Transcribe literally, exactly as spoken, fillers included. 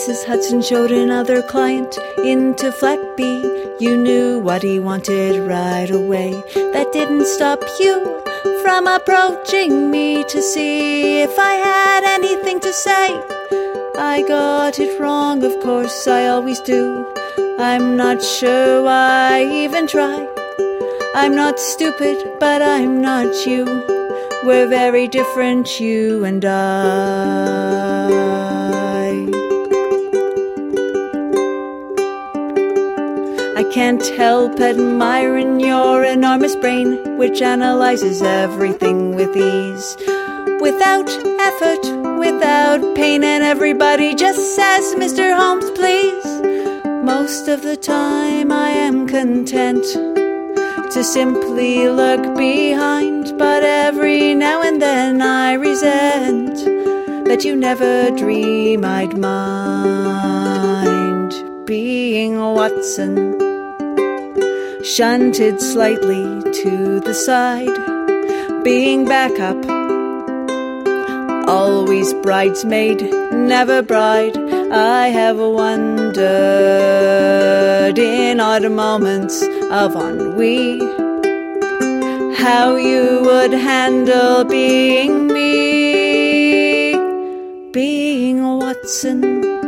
Missus Hudson showed another client into flat B. You knew what he wanted right away. That didn't stop you from approaching me to see if I had anything to say. I got it wrong, of course, I always do. I'm not sure why I even try. I'm not stupid, but I'm not you. We're very different, you and I. I can't help admiring your enormous brain, which analyzes everything with ease, without effort, without pain, and everybody just says, Mister Holmes, please. Most of the time I am content to simply lurk behind, but every now and then I resent that you never dream I'd mind being Watson, shunted slightly to the side, being backup, always bridesmaid, never bride. I have wondered in odd moments of ennui how you would handle being me, being Watson.